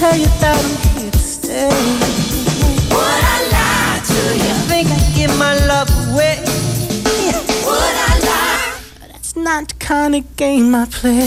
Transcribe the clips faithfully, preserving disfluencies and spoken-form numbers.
tell you that I'm here to stay. Would I lie to you? Think I give my love away? Would I lie? That's not the kind of game I play.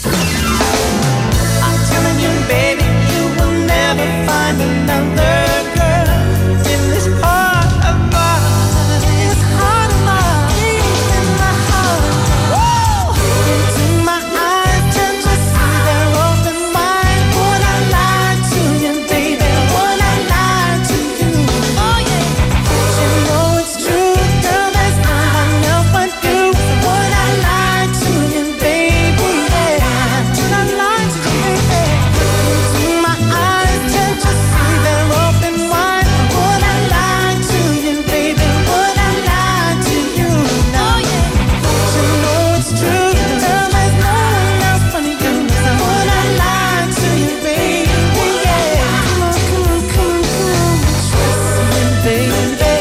I'm telling you, baby, you will never find another girl in this part of my, this heart of mine, in my heart. Woo! Into my eyes, turn to see their open mind. Would I lie to you, baby? Would I lie to you? Oh yeah. You know it's true, girl. There's no one else but you. Would I lie to you, baby? Yeah. Would I lie to you, baby? Into my eyes, turn to see their open mind. Would I lie to you, baby? Would I lie to you? Oh yeah. You know it's true, girl. There's no one else but you. Would I lie to you, baby? Yeah. Come on, come on, come on, come on. Trust me, baby.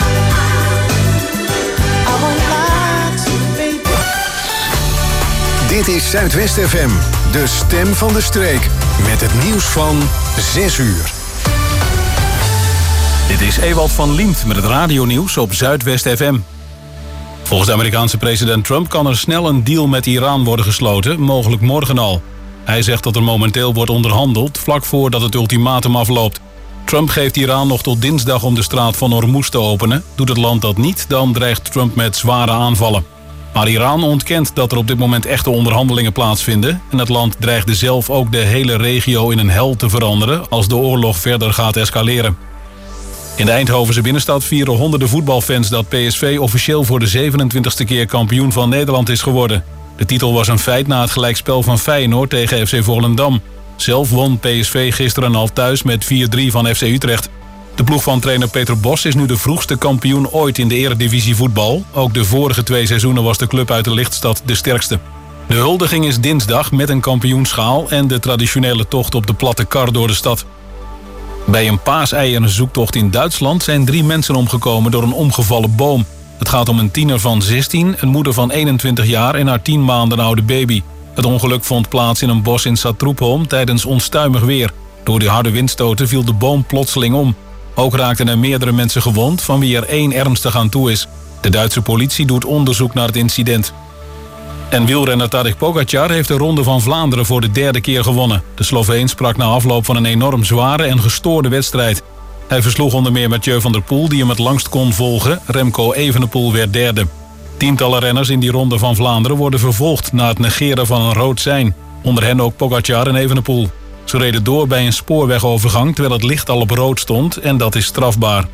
I won't lie to you, baby. Dit is Zuidwest F M, de stem van de streek. Met het nieuws van zes uur. Dit is Ewald van Liemt met het radionieuws op Zuidwest F M. Volgens de Amerikaanse president Trump kan er snel een deal met Iran worden gesloten, mogelijk morgen al. Hij zegt dat er momenteel wordt onderhandeld, vlak voordat het ultimatum afloopt. Trump geeft Iran nog tot dinsdag om de straat van Hormuz te openen. Doet het land dat niet, dan dreigt Trump met zware aanvallen. Maar Iran ontkent dat er op dit moment echte onderhandelingen plaatsvinden. En het land dreigde zelf ook de hele regio in een hel te veranderen als de oorlog verder gaat escaleren. In de Eindhovense binnenstad vieren honderden voetbalfans dat P S V officieel voor de zevenentwintigste keer kampioen van Nederland is geworden. De titel was een feit na het gelijkspel van Feyenoord tegen F C Volendam. Zelf won P S V gisteren al thuis met vier drie van F C Utrecht. De ploeg van trainer Peter Bos is nu de vroegste kampioen ooit in de eredivisie voetbal. Ook de vorige twee seizoenen was de club uit de lichtstad de sterkste. De huldiging is dinsdag met een kampioenschaal en de traditionele tocht op de platte kar door de stad. Bij een paaseierenzoektocht in Duitsland zijn drie mensen omgekomen door een omgevallen boom. Het gaat om een tiener van zestien, een moeder van eenentwintig jaar en haar tien maanden oude baby. Het ongeluk vond plaats in een bos in Saartroepholm tijdens onstuimig weer. Door de harde windstoten viel de boom plotseling om. Ook raakten er meerdere mensen gewond, van wie er één ernstig aan toe is. De Duitse politie doet onderzoek naar het incident. En wielrenner Tadej Pogačar heeft de Ronde van Vlaanderen voor de derde keer gewonnen. De Sloveen sprak na afloop van een enorm zware en gestoorde wedstrijd. Hij versloeg onder meer Mathieu van der Poel, die hem het langst kon volgen. Remco Evenepoel werd derde. Tientallen renners in die Ronde van Vlaanderen worden vervolgd na het negeren van een rood sein. Onder hen ook Pogačar en Evenepoel. Ze reden door bij een spoorwegovergang terwijl het licht al op rood stond en dat is strafbaar.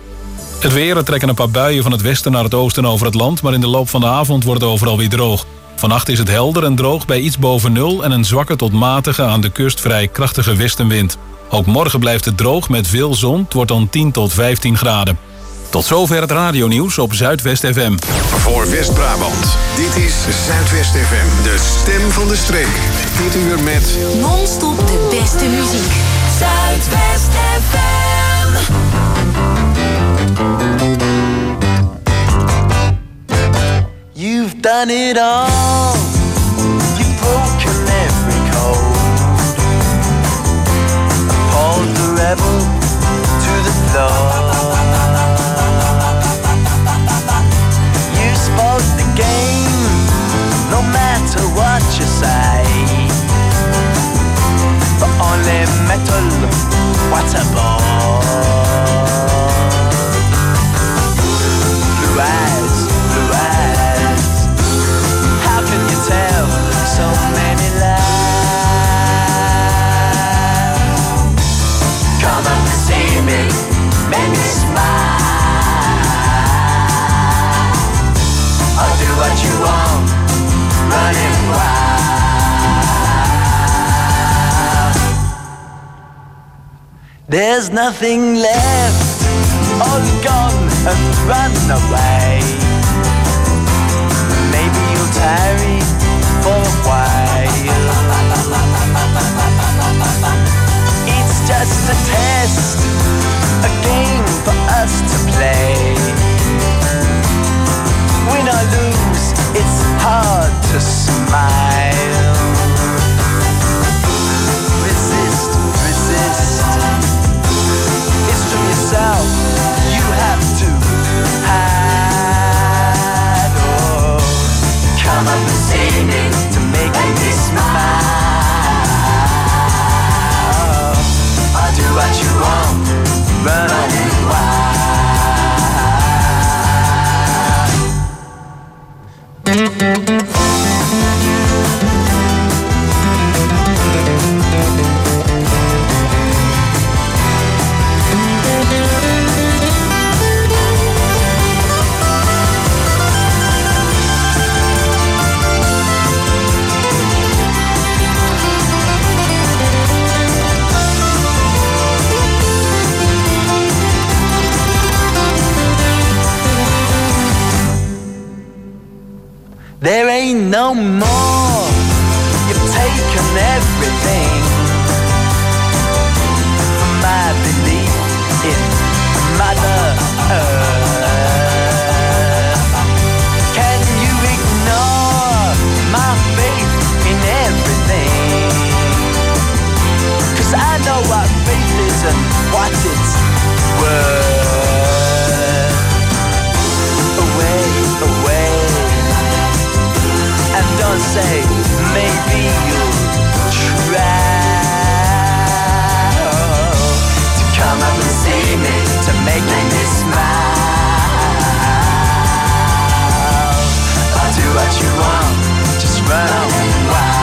Het weer, er trekken een paar buien van het westen naar het oosten over het land, maar in de loop van de avond wordt het overal weer droog. Vannacht is het helder en droog bij iets boven nul en een zwakke tot matige aan de kust vrij krachtige westenwind. Ook morgen blijft het droog met veel zon, het wordt dan tien tot vijftien graden. Tot zover het radionieuws op Zuidwest F M. Voor West-Brabant, dit is Zuidwest F M, de stem van de streek. Dit uur met non-stop de beste muziek. Zuidwest F M. You've done it all. You've broken every code. Appalled the rebel to the floor. You spoke the game, no matter what you say. But only metal, what a bore. Blue eyes, blue eyes. How can you tell so many lies? Come up and see me, make me smile. I'll do what you want, running wild. There's nothing left, all gone and run away. Maybe you'll tarry for a while. It's just a test, a game for us to play. Win or lose, it's hard to smile. Resist, resist. no more. You've taken everything from my belief in Mother Earth. Can you ignore my faith in everything? 'Cause I know what faith is and what it's worth. Away, away, and don't say maybe you'll try to come up and see me, to make me smile. I'll do what you want, just run on wild.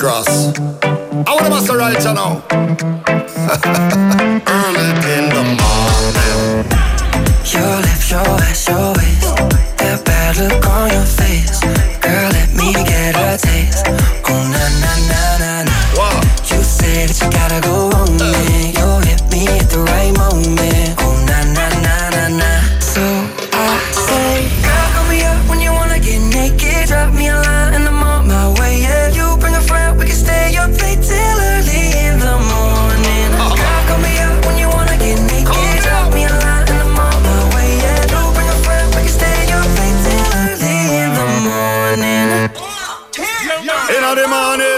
cross. I want to must right you now. Early in the morning. Your lips, your ass, your waist. That bad look on your face. Girl, let me get a taste. Oh, na, na, na, na, na. Wow. You say that you gotta go on me. You hit me at the right moment. Oh, na, na, na, na, na. So I say, girl, call me up when you wanna get naked. Drop me a line and I'm on my way. Yeah, you bring a friend, we can stay up late till early in the morning. Girl, call me up when you wanna get naked. Drop me a line and I'm on my way. Yeah, you bring a friend, we can stay up late till early in the morning. In the morning.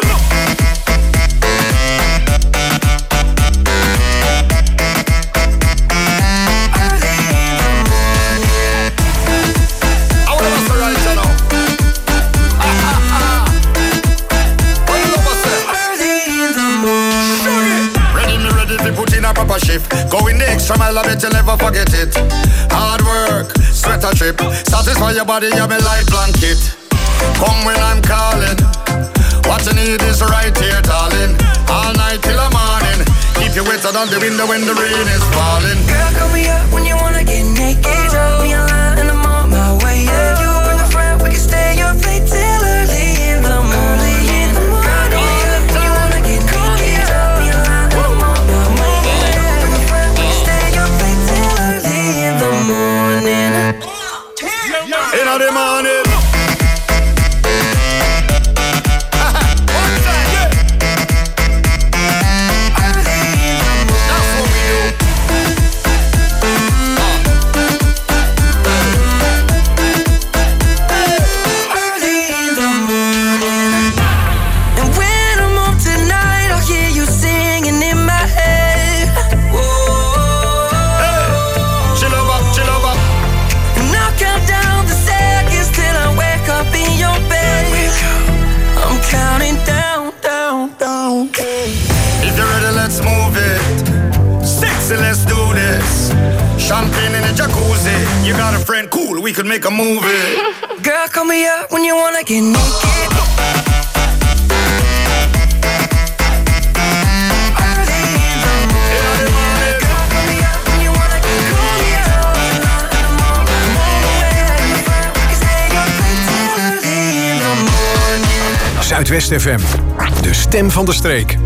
Shift. Going the extra mile, I bet you'll never forget it. Hard work, sweat a trip. Satisfy your body, you're my life blanket. Come when I'm calling. What you need is right here, darling. All night till the morning. Keep you wetter than the window when the rain is falling. Girl, call me up when you wanna get naked. Drop me a line and I'm on my way. Yeah, you bring a friend, we can stay up late till early in the morning. Girl, call me up when you wanna get naked. Drop me a line and I'm on my way. In the morning. In the morning. Champagne in a jacuzzi. You got a friend, cool, we could make a movie. Girl, call me up when you wanna get naked. Zuidwest F M, de stem van de streek.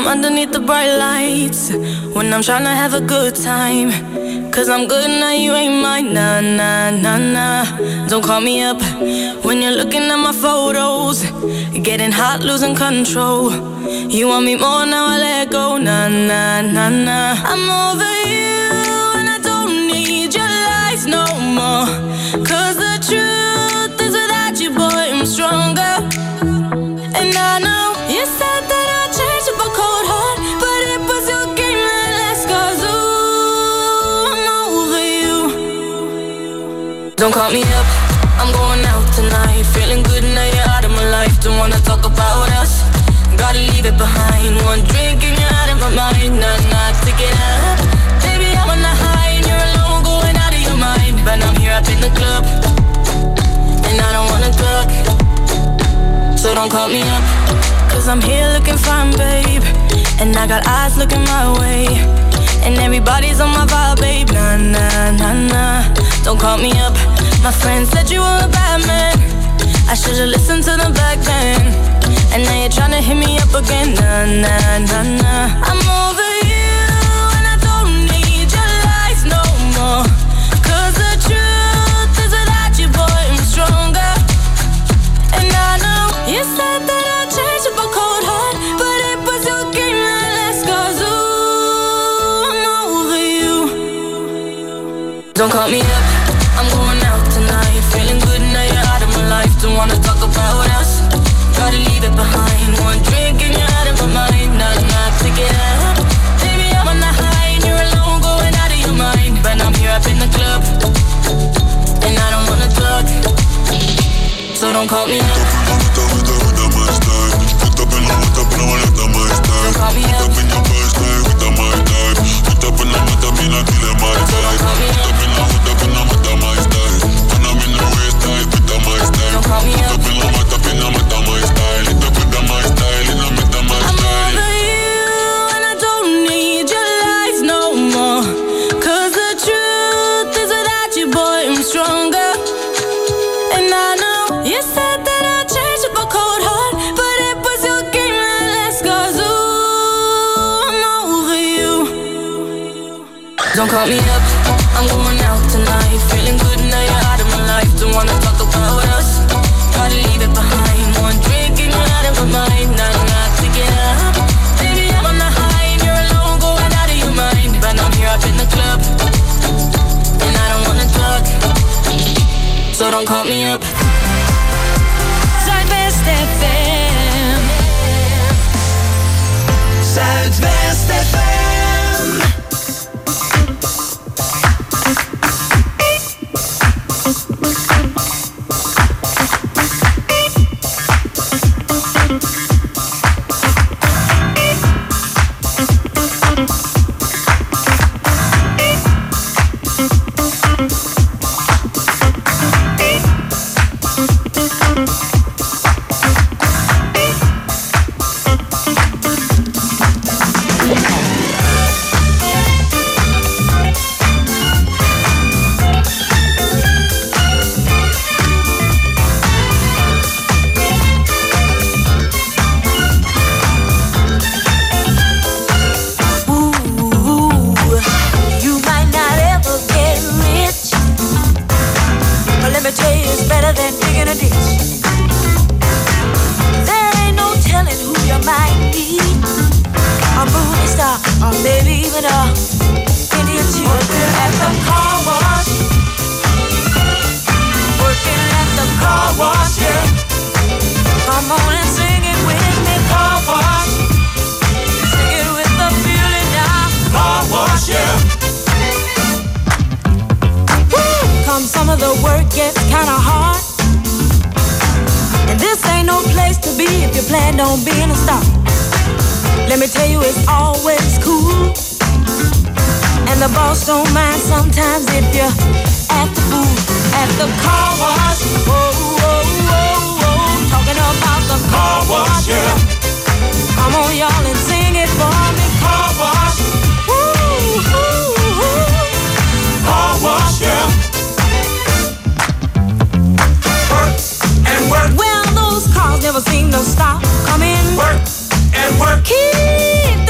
I'm underneath the bright lights, when I'm trying to have a good time. Cause I'm good now, you ain't mine. Nah, nah, nah, nah. Don't call me up when you're looking at my photos, getting hot, losing control. You want me more, now I let go. Nah, nah, nah, nah. I'm over you and I don't need your lies no more. Cause the truth is without you, boy, I'm stronger. And I know you said that I'd change up a cold heart, but it was your game that last. Cause ooh, I'm over you. Don't call me up, I'm going out tonight. Feeling good now you're out of my life. Don't wanna talk about us, gotta leave it behind. One drink and you're out of my mind. Nah, nah, take it up. Baby, I'm on the high and you're alone, going out of your mind. But I'm here up in the club, and I don't wanna talk, so don't call me up. Cause I'm here looking fine, babe, and I got eyes looking my way, and everybody's on my vibe, babe. Nah, nah, nah, nah. Don't call me up. My friend said you were a bad man, I should've listened to them back then. And now you're tryna hit me up again. Nah, nah, nah, nah. I'm over you and I don't need your lies no more. Cause the truth is without you, boy, I'm stronger. And I know you said that I'd change up a cold heart, but it was your game that last. Cause ooh, I'm over you. Don't call me up, I'm going out tonight. Feeling good now you're out of my life. Don't wanna talk about us, gotta leave it behind. One drink and you're out of my mind. Nah, nah, take it up. Baby, I'm on the high and you're alone, going out of your mind. But I'm here up in the club, and I don't wanna talk, so don't call me up. Don't call me up. Don't call me up. Don't call me up. I'm over you and I don't need your lies no more. Cause the truth is without you, boy, I'm stronger. And I know you said that I'd change up a cold heart, but it was your game that last. Cause ooh, I'm over you. Don't call me up, I'm going out tonight. Feeling good now you're out of my life. Don't wanna talk about us, gotta leave it behind. One drink and you're out of my mind. Nah, nah, take it up. Baby, I'm on the high and you're alone, going out of your mind. But I'm here up in the club, and I don't wanna talk, so don't call me up. Zuidwest F M. Zuidwest F M. Never seem to stop coming. Work and work. Keep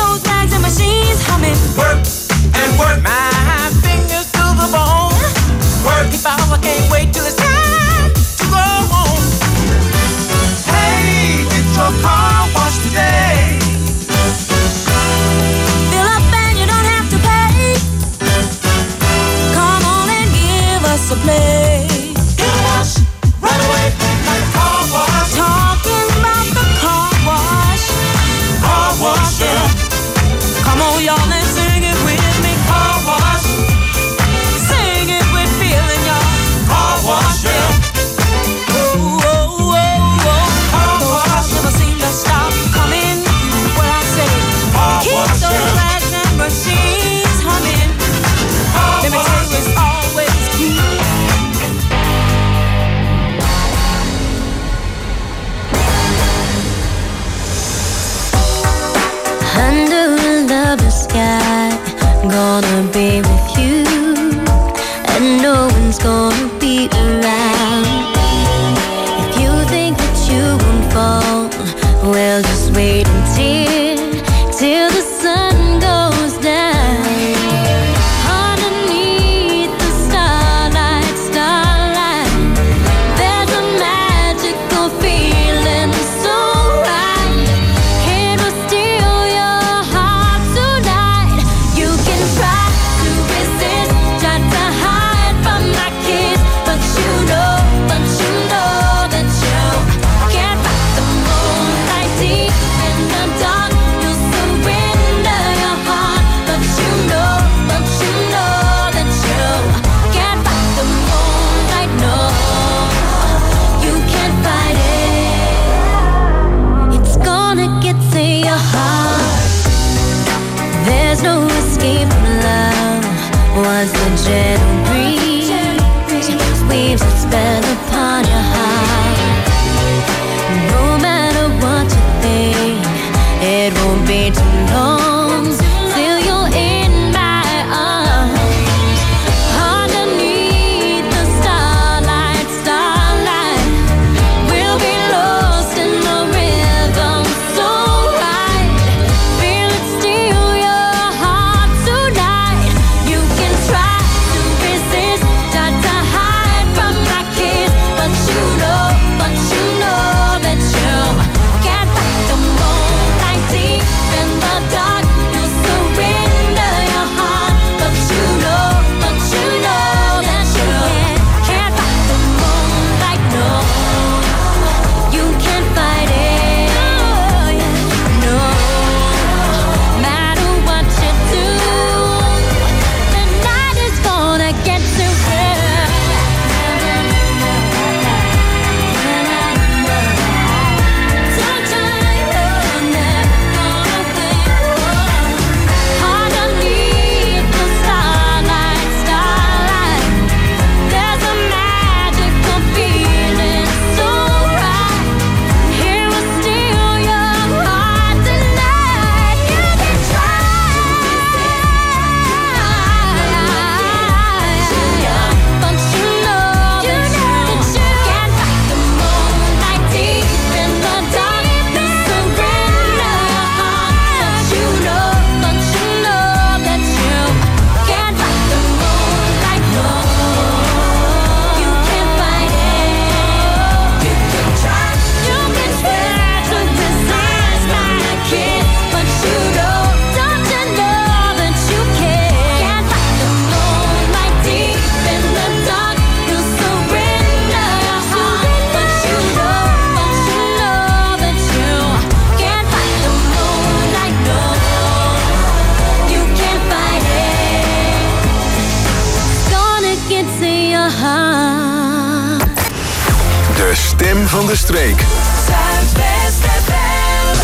De stem van de streek. Zuidwest F M.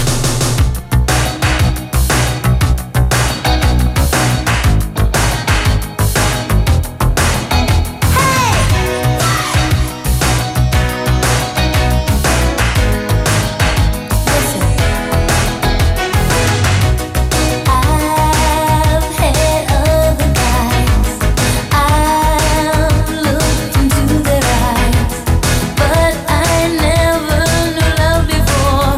But I never knew love before.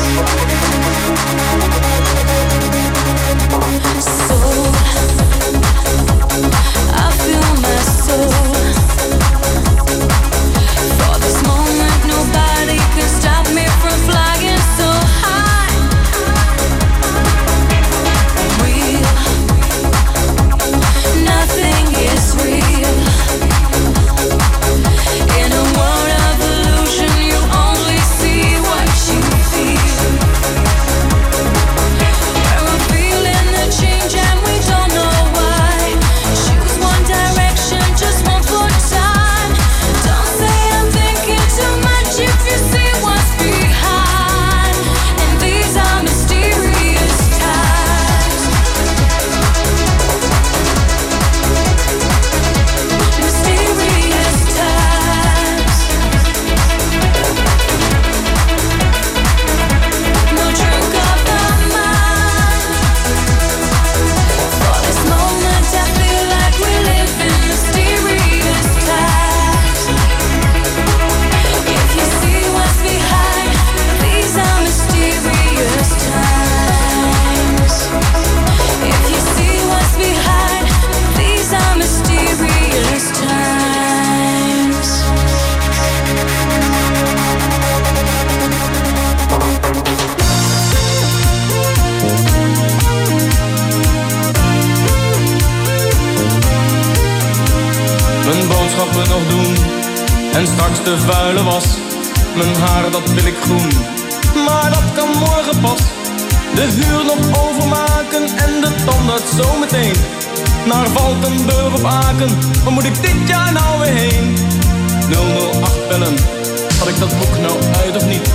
boodschappen nog doen. En straks de vuile was, mijn haar dat wil ik groen. Maar dat kan morgen pas, de huur nog overmaken en de tandarts zometeen. Naar Valkenburg op Aken, waar moet ik dit jaar nou weer heen? nul nul acht bellen, had ik dat boek nou uit of niet?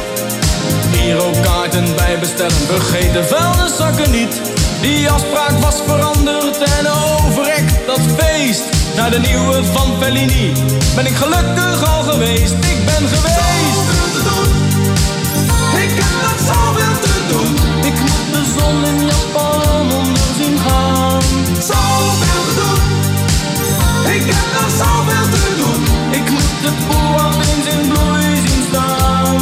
Girokaarten bij bestellen, vergeet de vuilniszakken niet. Die afspraak was veranderd en overrekt dat feest. Naar de nieuwe van Fellini ben ik gelukkig al geweest. Ik ben geweest. Zoveel te doen, ik heb nog zoveel te doen. Ik moet de zon in Japan onder zien gaan. Zoveel te doen, ik heb nog zoveel te doen. Ik moet de boel eens in bloei zien staan.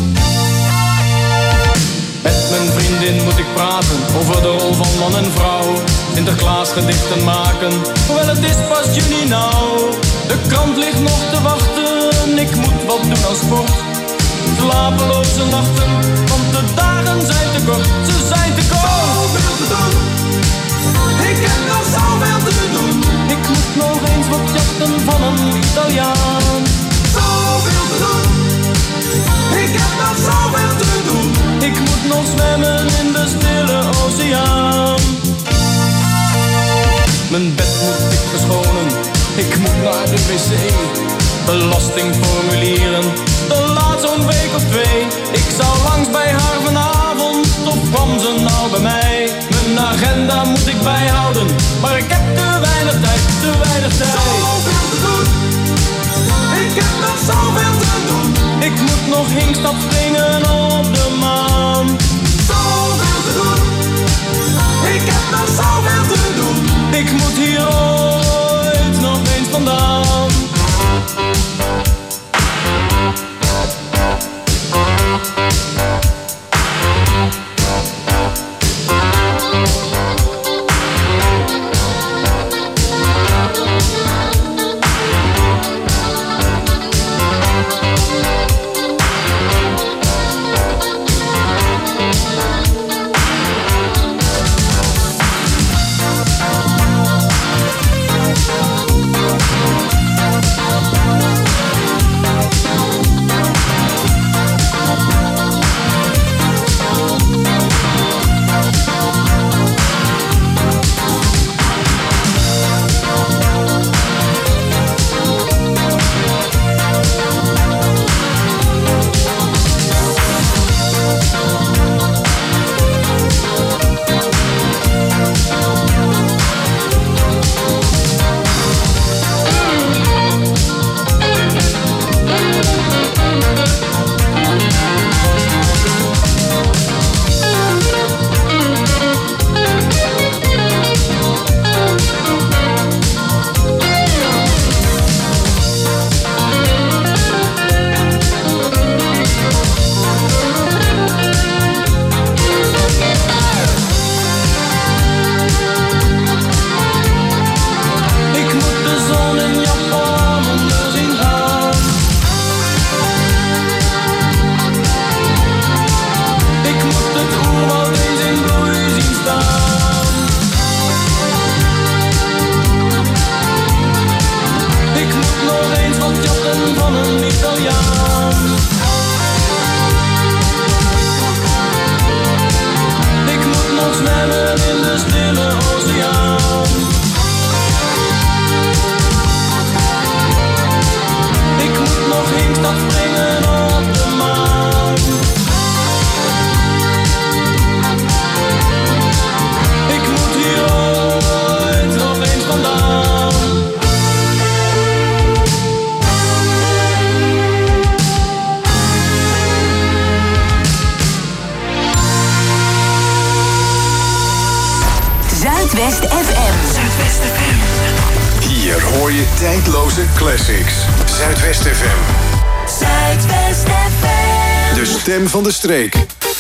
Met mijn vriendin moet ik praten over de rol van man en vrouw. Sinterklaas gedichten maken, hoewel het is pas juni nou. De krant ligt nog te wachten, ik moet wat doen aan sport. Slapeloze nachten, want de dagen zijn te kort, ze zijn te kort. Zoveel te doen, ik heb nog zoveel te doen. Ik moet nog eens wat jachten van een Italiaan. Zoveel te doen, ik heb nog zoveel te doen. Ik moet nog zwemmen in de stille oceaan. Mijn bed moet ik verschonen, ik moet naar de wc. Belastingformulieren, de laat zo'n week of twee. Ik zou langs bij haar vanavond, of kwam ze nou bij mij? Mijn agenda moet ik bijhouden, maar ik heb te weinig tijd, te weinig tijd. Zoveel te doen, ik heb nog zoveel te doen. Ik moet nog hinkstap springen op de maan. Zoveel te doen, ik heb nog zoveel te doen. Ik moet hier ooit nog eens vandaan. Zuidwest F M. Zuidwest F M. Hier hoor je tijdloze classics. Zuidwest F M. Zuidwest F M. De stem van de streek.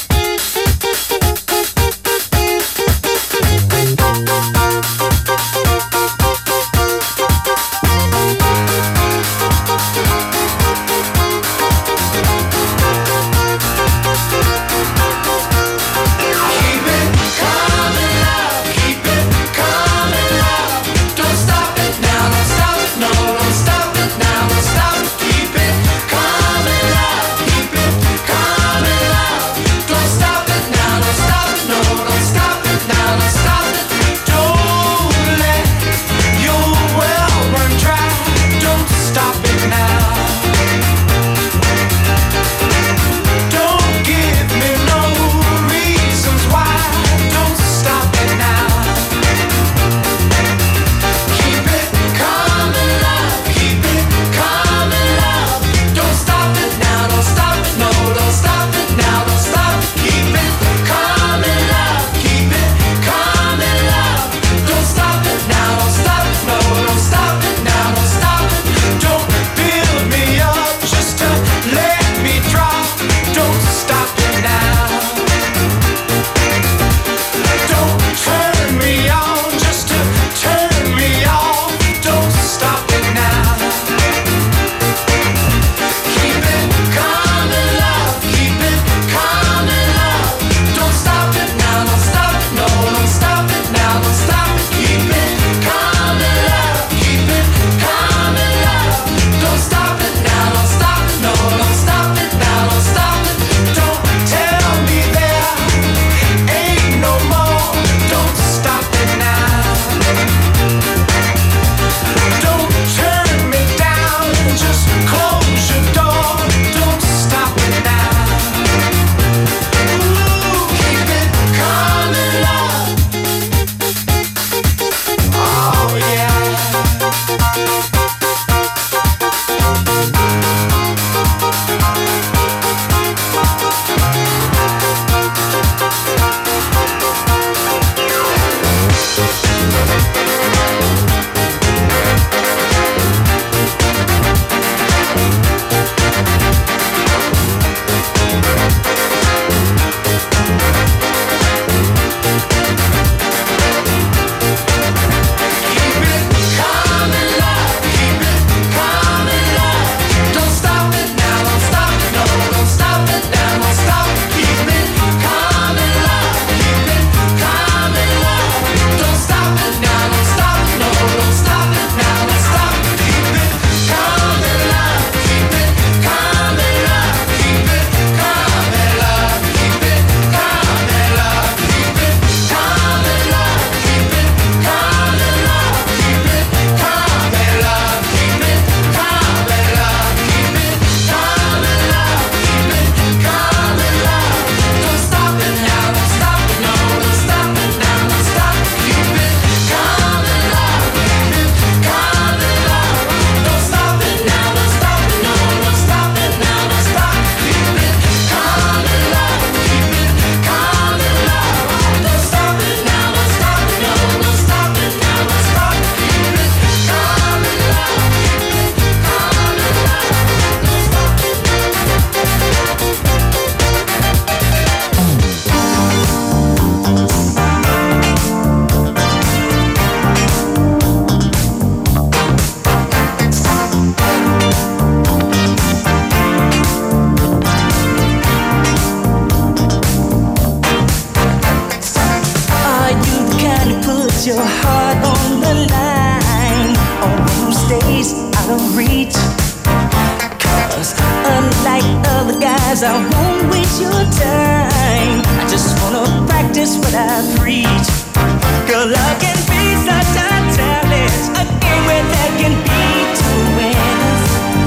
Cause I won't waste your time. I just wanna practice what I preach. Girl, love can be such a challenge, a game where there can be two winners.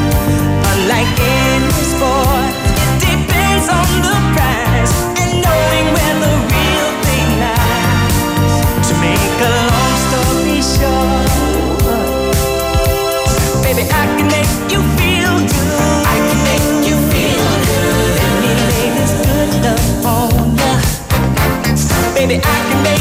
Unlike any sport, it depends on the prize and knowing where the real thing lies. To make a long story short, baby, I can make you feel good. I can make you feel good. Let me lay this good love on ya. Baby, I can make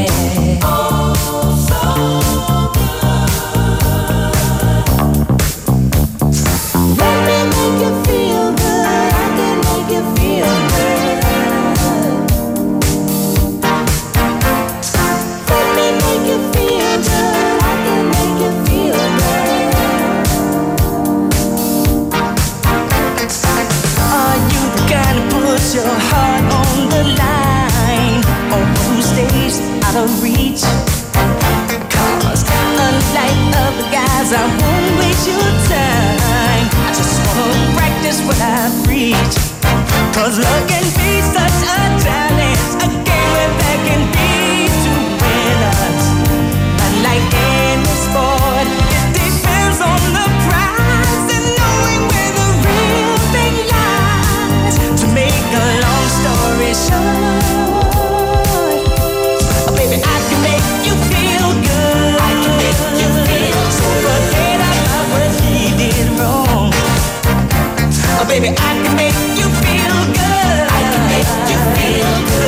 Baby, I can make you feel good. I can make you feel good.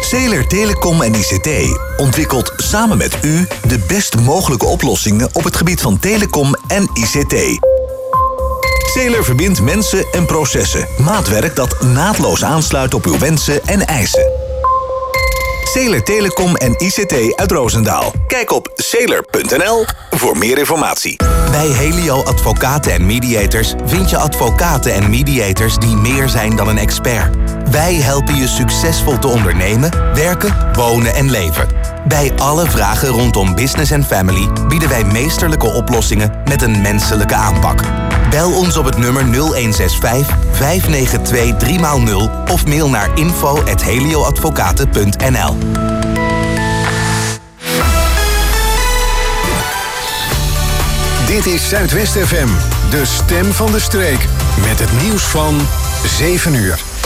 Zeeler Telecom en I C T ontwikkelt samen met u de best mogelijke oplossingen op het gebied van telecom en I C T. Zeeler verbindt mensen en processen. Maatwerk dat naadloos aansluit op uw wensen en eisen. Zeeler Telecom en I C T uit Roosendaal. Kijk op zeeler punt n l voor meer informatie. Bij Helio Advocaten en Mediators vind je advocaten en mediators die meer zijn dan een expert. Wij helpen je succesvol te ondernemen, werken, wonen en leven. Bij alle vragen rondom business en family bieden wij meesterlijke oplossingen met een menselijke aanpak. Bel ons op het nummer nul een zes vijf, vijf negen twee, drie nul of mail naar info at helioadvocaten punt n l. Dit is Zuidwest F M, de stem van de streek. Met het nieuws van zeven uur.